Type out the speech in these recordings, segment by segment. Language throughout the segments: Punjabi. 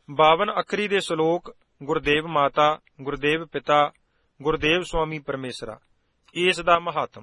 52 ਅੱਖਰੀ ਦੇ ਸ਼ਲੋਕ ਗੁਰਦੇਵ ਮਾਤਾ, ਗੁਰਦੇਵ ਪਿਤਾ, ਗੁਰਦੇਵ ਸੁਆਮੀ ਪਰਮੇਸ਼ਰਾ। ਇਸ ਦਾ ਮਹਾਤਮ।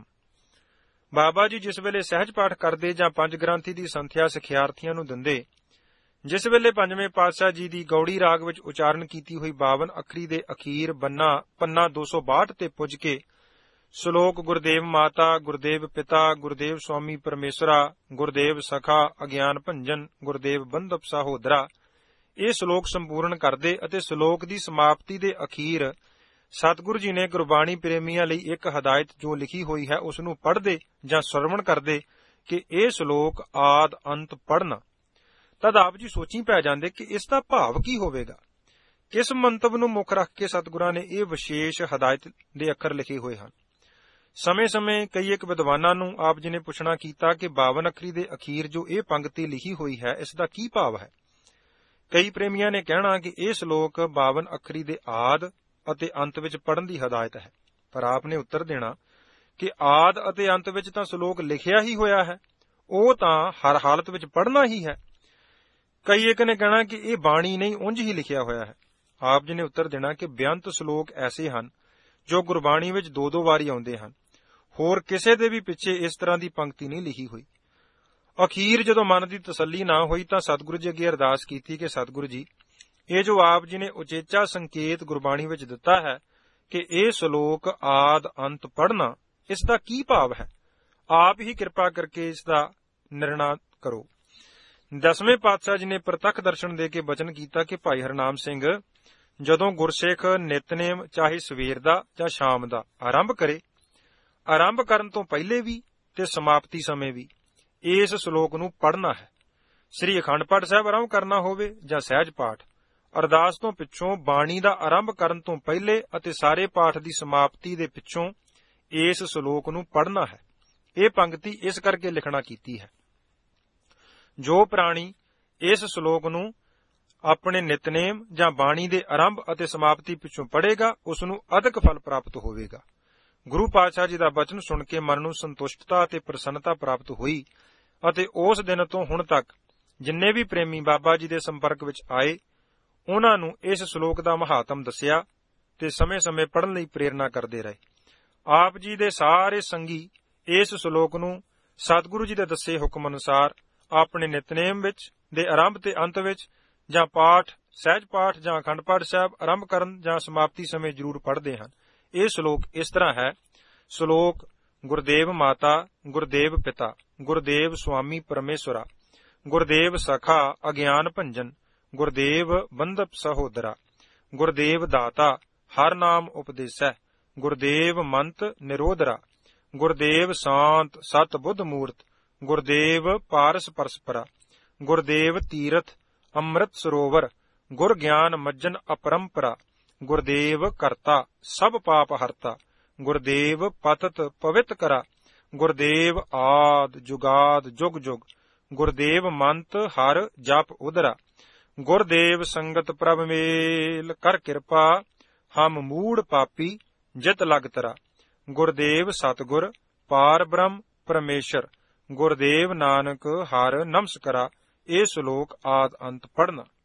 ਬਾਬਾ ਜੀ ਜਿਸ ਵੇਲੇ ਸਹਿਜ ਪਾਠ ਕਰਦੇ ਜਾਂ ਪੰਜ ਗ੍ਰੰਥੀ ਦੀ ਸੰਥਿਆ ਸਿਖਿਆਰਥੀਆਂ ਨੂੰ ਦਿੰਦੇ, ਜਿਸ ਵੇਲੇ ਪੰਜਵੇਂ ਪਾਤਸ਼ਾਹ ਜੀ ਦੀ ਗੌੜੀ ਰਾਗ ਵਿੱਚ ਉਚਾਰਨ ਕੀਤੀ ਹੋਈ 52 ਅੱਖਰੀ ਦੇ ਅਖੀਰ ਪੰਨਾ 262 ਤੇ ਪੁੱਜ ਕੇ ਸ਼ਲੋਕ ਗੁਰਦੇਵ ਮਾਤਾ, ਗੁਰਦੇਵ ਪਿਤਾ, ਗੁਰਦੇਵ ਸੁਆਮੀ ਪਰਮੇਸ਼ਰਾ, ਗੁਰਦੇਵ ਸਖਾ, ਅਗਿਆਨ ਭੰਜਨ, ਗੁਰਦੇਵ ਬੰਧਪ ਸਹੋਦਰਾ, ਇਹ ਸ਼ਲੋਕ ਸੰਪੂਰਨ ਕਰਦੇ ਅਤੇ ਸ਼ਲੋਕ ਦੀ ਸਮਾਪਤੀ ਦੇ ਅਖੀਰ ਸਤਿਗੁਰੂ ਜੀ ਨੇ ਗੁਰਬਾਣੀ ਪ੍ਰੇਮੀਆਂ ਲਈ ਇੱਕ ਹਦਾਇਤ ਜੋ ਲਿਖੀ ਹੋਈ ਹੈ ਉਸ ਨੂੰ ਪੜ੍ਹਦੇ ਜਾਂ ਸਰਵਣ ਕਰਦੇ ਕਿ ਇਹ ਸ਼ਲੋਕ ਆਦ ਅੰਤ ਪੜ੍ਹਨਾ। ਤਦ ਆਪ ਜੀ ਸੋਚੀ ਪੈ ਜਾਂਦੇ ਕਿ ਇਸ ਦਾ ਭਾਵ ਕੀ ਹੋਵੇਗਾ। ਕਿਸ ਮੰਤਵ ਨੂੰ ਮੁੱਖ ਰੱਖ ਕੇ ਸਤਿਗੁਰਾਂ ਨੇ ਇਹ ਵਿਸ਼ੇਸ਼ ਹਦਾਇਤ ਦੇ ਅੱਖਰ ਲਿਖੇ ਹੋਏ ਹਨ। ਸਮੇਂ-ਸਮੇਂ ਕਈ ਇੱਕ ਵਿਦਵਾਨਾਂ ਨੂੰ ਆਪ ਜੀ ਨੇ ਪੁੱਛਣਾ ਕੀਤਾ ਕਿ 52 ਅੱਖਰੀ ਦੇ ਅਖੀਰ ਜੋ ਇਹ ਪੰਕਤੀ ਲਿਖੀ ਹੋਈ ਹੈ ਇਸ ਦਾ ਕੀ ਭਾਵ ਹੈ। ਕਈ ਪ੍ਰੇਮੀਆਂ ਨੇ ਕਹਿਣਾ ਕਿ ਇਹ ਸ਼ਲੋਕ 52 ਅੱਖਰੀ ਦੇ ਆਦ ਅਤੇ ਅੰਤ ਵਿੱਚ ਪੜ੍ਹਨ ਦੀ ਹਦਾਇਤ ਹੈ, ਪਰ ਆਪ ਨੇ ਉੱਤਰ ਦੇਣਾ ਕਿ ਆਦ ਅਤੇ ਅੰਤ ਵਿੱਚ ਤਾਂ ਸ਼ਲੋਕ ਲਿਖਿਆ ਹੀ ਹੋਇਆ ਹੈ, ਉਹ ਤਾਂ ਹਰ ਹਾਲਤ ਵਿੱਚ ਪੜ੍ਹਨਾ ਹੀ ਹੈ। ਕਈ ਇੱਕ ਨੇ ਕਹਿਣਾ ਕਿ ਇਹ ਬਾਣੀ ਨਹੀਂ ਉਂਝ ਹੀ ਲਿਖਿਆ ਹੋਇਆ ਹੈ। ਆਪ ਜੀ ਨੇ ਉੱਤਰ ਦੇਣਾ ਕਿ ਬੇਅੰਤ ਸ਼ਲੋਕ ਐਸੇ ਹਨ ਜੋ ਗੁਰਬਾਣੀ ਵਿੱਚ ਦੋ ਵਾਰੀ ਆਉਂਦੇ ਹਨ, ਹੋਰ ਕਿਸੇ ਦੇ ਵੀ ਪਿੱਛੇ ਇਸ ਤਰ੍ਹਾਂ ਦੀ ਪੰਕਤੀ ਨਹੀਂ ਲਿਖੀ ਹੋਈ। ਅਖੀਰ ਜਦੋਂ ਮਨ ਦੀ ਤਸੱਲੀ ਨਾ ਹੋਈ ਤਾਂ ਸਤਿਗੁਰੂ ਜੀ ਅੱਗੇ ਅਰਦਾਸ ਕੀਤੀ ਕਿ ਸਤਿਗੁਰੂ ਜੀ, ਇਹ ਜੋ ਆਪ ਜੀ ਨੇ ਉਚੇਚਾ ਸੰਕੇਤ ਗੁਰਬਾਣੀ ਵਿੱਚ ਦਿੱਤਾ ਹੈ ਕਿ ਇਹ ਸ਼ਲੋਕ ਆਦ ਅੰਤ ਪੜ੍ਹਨਾ, ਇਸ ਦਾ ਕੀ ਭਾਵ ਹੈ, ਆਪ ਹੀ ਕਿਰਪਾ ਕਰਕੇ ਇਸ ਦਾ ਨਿਰਣਾ ਕਰੋ। 10ਵੇਂ ਪਾਤਸ਼ਾਹ ਜੀ ਨੇ ਪ੍ਰਤੱਖ ਦਰਸ਼ਨ ਦੇ ਕੇ ਬਚਨ ਕੀਤਾ ਕਿ ਭਾਈ ਹਰਨਾਮ ਸਿੰਘ ਜਦੋਂ ਗੁਰਸਿੱਖ ਨਿਤਨੇਮ ਚਾਹੇ ਸਵੇਰ ਦਾ ਜਾਂ ਸ਼ਾਮ ਦਾ ਆਰੰਭ ਕਰੇ, ਆਰੰਭ ਕਰਨ ਤੋਂ ਪਹਿਲੇ ਵੀ ਤੇ ਸਮਾਪਤੀ ਸਮੇਂ ਵੀ ਇਸ ਸ਼ਲੋਕ ਨੂੰ ਪੜ੍ਹਨਾ ਹੈ। ਸ੍ਰੀ ਅਖੰਡ ਪਾਠ ਸਾਹਿਬ ਆਰੰਭ ਕਰਨਾ ਹੋਵੇ ਜਾਂ ਸਹਿਜ ਪਾਠ, ਅਰਦਾਸ ਤੋਂ ਪਿੱਛੋਂ ਬਾਣੀ ਦਾ ਆਰੰਭ ਕਰਨ ਤੋਂ ਪਹਿਲੇ ਅਤੇ ਸਾਰੇ ਪਾਠ ਦੀ ਸਮਾਪਤੀ ਦੇ ਪਿੱਛੋਂ ਇਸ ਸ਼ਲੋਕ ਨੂੰ ਪੜ੍ਹਨਾ ਹੈ। ਇਹ ਪੰਕਤੀ ਇਸ ਕਰਕੇ ਲਿਖਣਾ ਕੀਤੀ ਹੈ, ਜੋ ਪ੍ਰਾਣੀ ਇਸ ਸ਼ਲੋਕ ਨੂੰ ਆਪਣੇ ਨਿਤਨੇਮ ਜਾਂ ਬਾਣੀ ਦੇ ਆਰੰਭ ਅਤੇ ਸਮਾਪਤੀ ਪਿੱਛੋਂ ਪੜ੍ਹੇਗਾ ਉਸ ਨੂੰ ਅਧਿਕ ਫਲ ਪ੍ਰਾਪਤ ਹੋਵੇਗਾ। ਗੁਰੂ ਪਾਤਸ਼ਾਹ ਜੀ ਦਾ ਬਚਨ ਸੁਣ ਕੇ ਮਨ ਨੂੰ ਸੰਤੁਸ਼ਟਤਾ ਅਤੇ ਪ੍ਰਸੰਨਤਾ ਪ੍ਰਾਪਤ ਹੋਈ ਅਤੇ ਉਸ ਦਿਨ ਤੋਂ ਹੁਣ ਤੱਕ ਜਿੰਨੇ ਵੀ ਪ੍ਰੇਮੀ ਬਾਬਾ ਜੀ ਦੇ ਸੰਪਰਕ ਵਿੱਚ ਆਏ ਉਹਨਾਂ ਨੂੰ ਇਸ ਸ਼ਲੋਕ ਦਾ ਮਹਾਤਮ ਦੱਸਿਆ ਤੇ ਸਮੇਂ-ਸਮੇਂ ਪੜ੍ਹਨ ਲਈ ਪ੍ਰੇਰਨਾ ਕਰਦੇ ਰਹੇ। ਆਪ ਜੀ ਦੇ ਸਾਰੇ ਸੰਗੀ ਇਸ ਸ਼ਲੋਕ ਨੂੰ ਸਤਿਗੁਰੂ ਜੀ ਦੇ ਦੱਸੇ ਹੁਕਮ ਅਨੁਸਾਰ ਆਪਣੇ ਨਿਤਨੇਮ ਵਿੱਚ ਦੇ ਆਰੰਭ ਤੇ ਅੰਤ ਵਿੱਚ ਜਾਂ ਪਾਠ, ਸਹਿਜ ਪਾਠ ਜਾਂ ਅਖੰਡ ਪਾਠ ਸਾਹਿਬ ਆਰੰਭ ਕਰਨ ਜਾਂ ਸਮਾਪਤੀ ਸਮੇਂ ਜ਼ਰੂਰ ਪੜ੍ਹਦੇ ਹਨ। ਇਹ ਸ਼ਲੋਕ ਇਸ ਤਰ੍ਹਾਂ ਹੈ। ਸ਼ਲੋਕ ਗੁਰਦੇਵ ਮਾਤਾ, ਗੁਰਦੇਵ ਪਿਤਾ, ਗੁਰਦੇਵ ਸੁਆਮੀ ਪਰਮੇਸ਼ਰਾ, ਗੁਰਦੇਵ ਸਖਾ, ਅਗਿਆਨ ਭੰਜਨ, ਗੁਰਦੇਵ ਬੰਧਪ ਸਹੋਦਰਾ, ਗੁਰਦੇਵ ਦਾਤਾ, ਹਰ ਨਾਮ ਉਪਦੇਸੈ, ਗੁਰਦੇਵ ਮੰਤ ਨਿਰੋਧਰਾ, ਗੁਰਦੇਵ ਸ਼ਾਂਤ ਸਤ ਬੁੱਧ ਮੂਰਤ, ਗੁਰਦੇਵ ਪਾਰਸ ਪਰਸਪਰਾ, ਗੁਰਦੇਵ ਤੀਰਥ ਅੰਮ੍ਰਿਤ ਸਰੋਵਰ, ਗੁਰ ਗਿਆਨ ਮੱਜਨ ਅਪਰੰਪਰਾ, ਗੁਰਦੇਵ ਕਰਤਾ ਸਭ ਪਾਪ ਹਰਤਾ, ਗੁਰਦੇਵ ਪਤਤ ਪਵਿੱਤ ਕਰਾ, ਗੁਰਦੇਵ ਆਦ ਜੁਗਾਦ ਜੁਗ ਜੁਗ, ਗੁਰਦੇਵ ਮੰਤ ਹਰ ਜਪ ਉਦਰਾ, ਗੁਰਦੇਵ ਸੰਗਤ ਪ੍ਰਭ ਮੇਲ ਕਰ ਕਿਰਪਾ, ਹਮ ਮੂੜ ਪਾਪੀ ਜਿਤ ਲਗ ਤਰਾ, ਗੁਰਦੇਵ ਸਤਿਗੁਰ ਪਾਰ ਬ੍ਰਹਮ ਪਰਮੇਸ਼ਰ, ਗੁਰਦੇਵ ਨਾਨਕ ਹਰ ਨਮਸਕਰਾ। ਇਹ ਸ਼ਲੋਕ ਆਦ ਅੰਤ ਪੜ੍ਹਨਾ।